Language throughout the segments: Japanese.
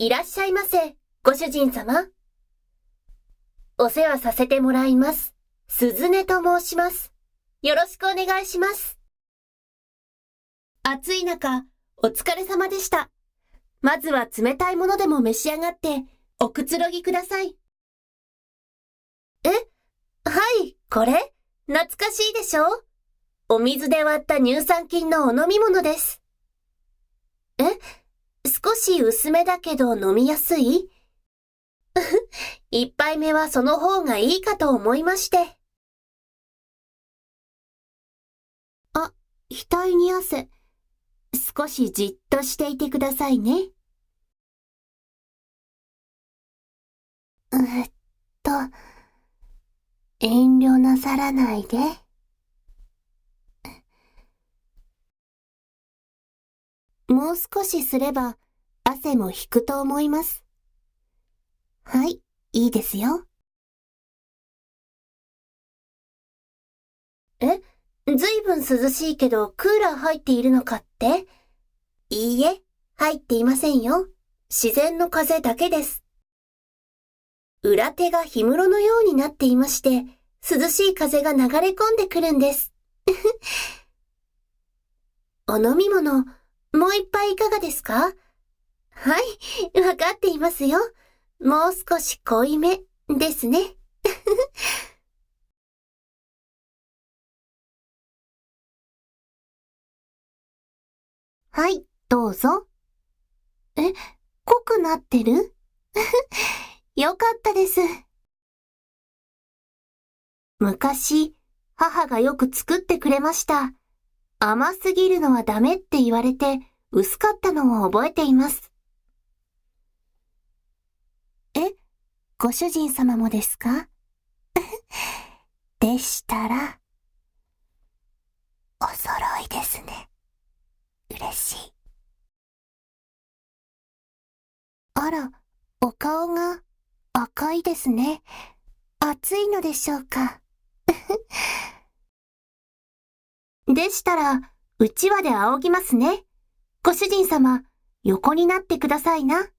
いらっしゃいませ、ご主人様。お世話させてもらいます。鈴音と申します。よろしくお願いします。暑い中、お疲れ様でした。まずは冷たいものでも召し上がって、おくつろぎください。はい、これ懐かしいでしょ？お水で割った乳酸菌のお飲み物です。少し薄めだけど飲みやすい？一杯目はその方がいいかと思いまして。額に汗。少しじっとしていてくださいね。遠慮なさらないで。もう少しすれば汗も引くと思います。はい、いいですよ。ずいぶん涼しいけどクーラー入っているのかって？いいえ、入っていませんよ。自然の風だけです。裏手が氷室のようになっていまして、涼しい風が流れ込んでくるんです。お飲み物、もう一杯いかがですか？はい、わかっていますよ。もう少し濃いめですね。はい、どうぞ。濃くなってる？よかったです。昔、母がよく作ってくれました。甘すぎるのはダメって言われて、薄かったのを覚えています。ご主人様もですか？でしたら、お揃いですね。嬉しい。あら、お顔が赤いですね。暑いのでしょうか？でしたら、うちわで仰ぎますね。ご主人様、横になってくださいな。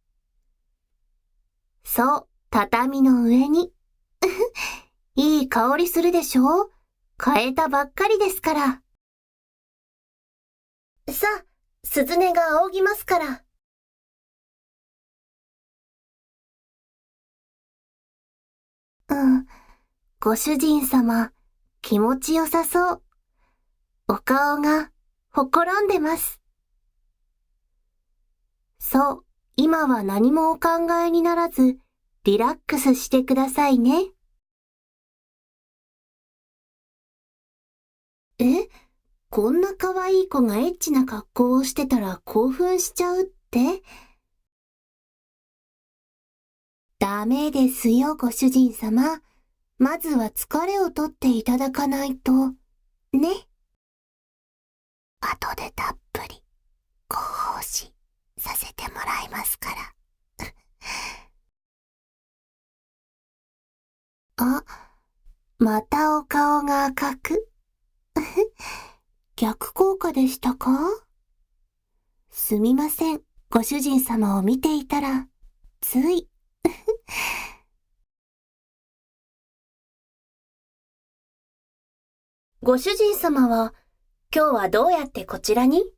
そう、畳の上に。いい香りするでしょ？変えたばっかりですから。さあ、鈴音が仰ぎますから。ご主人様、気持ちよさそう。お顔が、ほころんでます。そう、今は何もお考えにならず、リラックスしてくださいね。こんな可愛い子がエッチな格好をしてたら興奮しちゃうって？ダメですよ、ご主人様。まずは疲れをとっていただかないと、ね。後でたっぷり、ご奉仕させてもらいますから。またお顔が赤く。逆効果でしたか？すみません。ご主人様を見ていたら、つい。ご主人様は、今日はどうやってこちらに？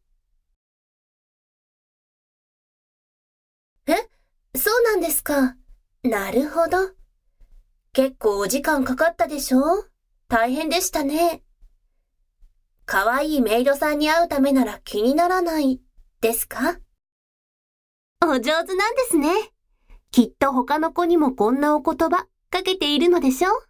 そうなんですか。なるほど。結構お時間かかったでしょ？大変でしたね。可愛いメイドさんに会うためなら気にならない、ですか？お上手なんですね。きっと他の子にもこんなお言葉かけているのでしょ？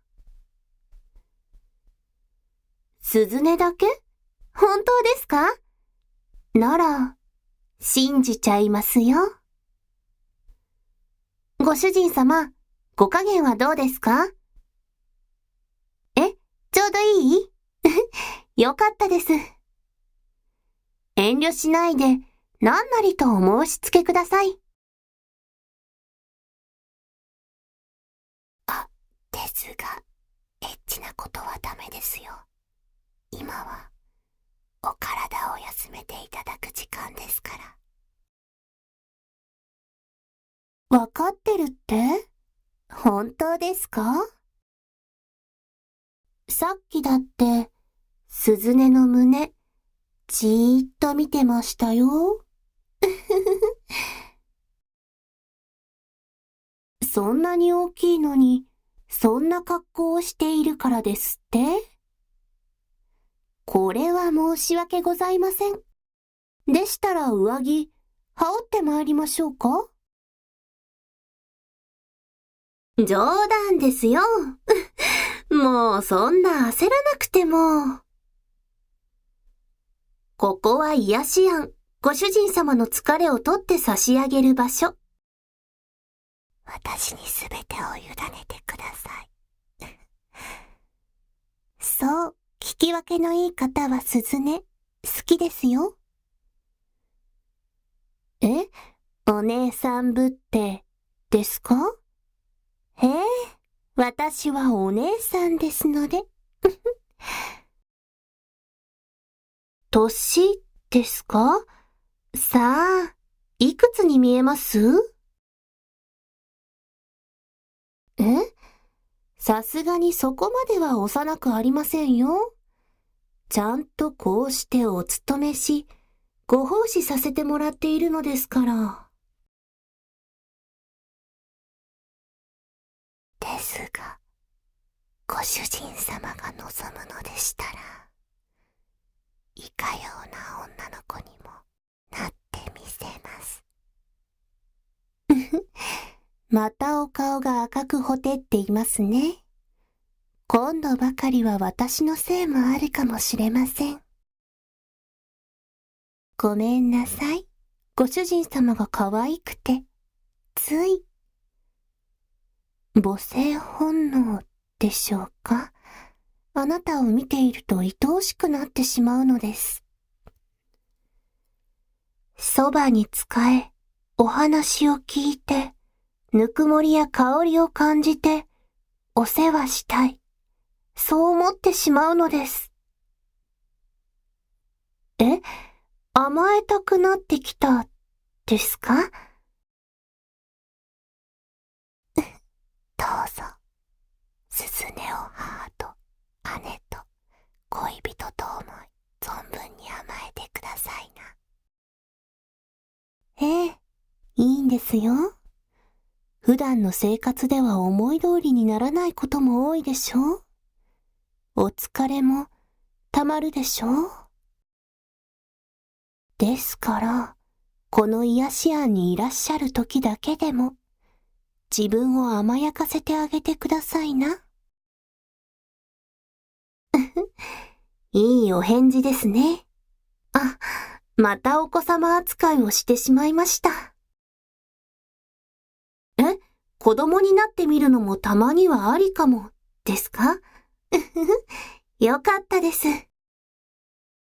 鈴音だけ？本当ですか？なら、信じちゃいますよ。ご主人様、ご加減はどうですか？ちょうどいい？よかったです。遠慮しないで、何なりとお申し付けください。ですが、エッチなことはダメですよ。今は、お体を休めていただく時間ですから。 わかってるって？本当ですか？さっきだって、鈴音の胸、じーっと見てましたよ。そんなに大きいのに、そんな格好をしているからですって？これは申し訳ございません。でしたら上着、羽織って参りましょうか？冗談ですよ。もうそんな焦らなくても。ここは癒し庵、ご主人様の疲れを取って差し上げる場所。私にすべてを委ねてください。そう、聞き分けのいい方は鈴音、好きですよ。え？お姉さんぶって、ですか？へえ、私はお姉さんですので。年ですか？さあ、いくつに見えます？え？さすがにそこまでは幼くありませんよ。ちゃんとこうしてお勤めし、ご奉仕させてもらっているのですから。ですが、ご主人様が望むのでしたら、いかような女の子にもなってみせます。またお顔が赤くほてっていますね。今度ばかりは私のせいもあるかもしれません。ごめんなさい。ご主人様が可愛くて、つい。母性本能でしょうか？あなたを見ていると愛おしくなってしまうのです。そばに仕え、お話を聞いて、ぬくもりや香りを感じて、お世話したい。そう思ってしまうのです。え？甘えたくなってきた、ですか？どうぞ、鈴音を母と姉と恋人と思い、存分に甘えてくださいな。ええ、いいんですよ。普段の生活では思い通りにならないことも多いでしょう。お疲れもたまるでしょう。ですから、この癒し庵にいらっしゃる時だけでも、自分を甘やかせてあげてくださいな。いいお返事ですね。あ、またお子様扱いをしてしまいました。え？子供になってみるのもたまにはありかも、ですか？よかったです。